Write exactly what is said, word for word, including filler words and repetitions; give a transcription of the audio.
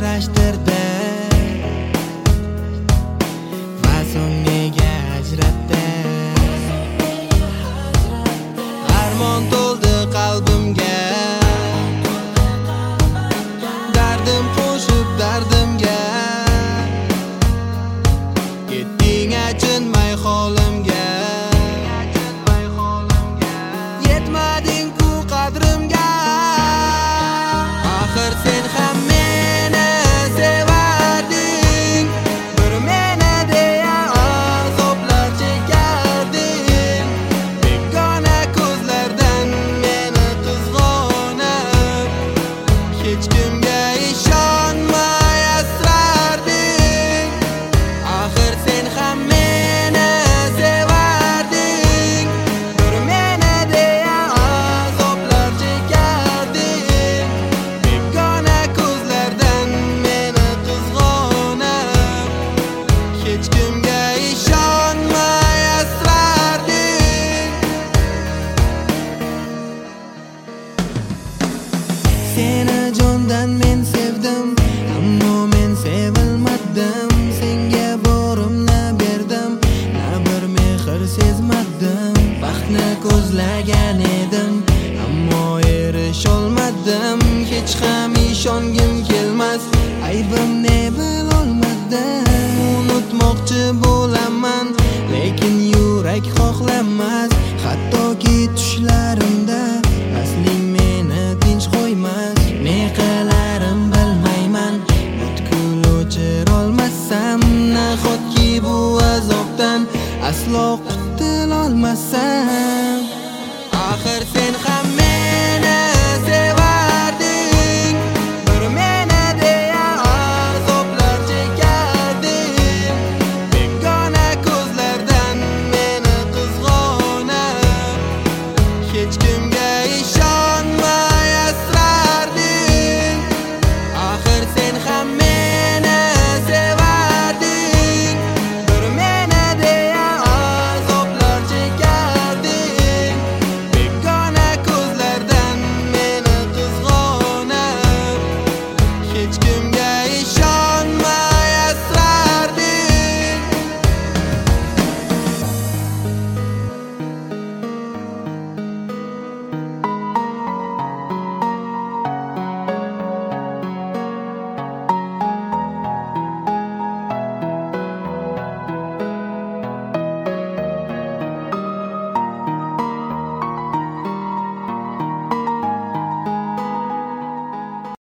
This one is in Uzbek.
birlashtirdi va so'ng nega ajratdi. Armon to'ldi qalbimga, dardim qo'shib dardimga, ketding achinmay holimga, yetmading-ku qadrimga. Axir sen ham meni sevarding, bir meni deya azoblar chekarding. Begona ko'zlardan meni qizg'onib, hech kimga ishonmay asrarding. Axir sen ham meni sevarding, bir meni deya azoblar chekarding. Begona ko'zlardan meni qizg'onib, hech kimga ishonmay asrarding. Seni jondan men sevdim, ammo men sevilmadim. Senga borimni berdim, na bir mehr sezmadim. Baxtni ko'zlagan edim, ammo erisholmadim. Hech ham ishongim kelmas, aybim ne bilolmadim. Unutmoqchi bo'laman, lekin yurak xohlamas. Hattoki tushlarimda asling meni tinch qo'ymas. Ne qilarim bilmayman, butkul o'chirolmasam. Nahotki bu azobdan aslo qutulolmasam. Axir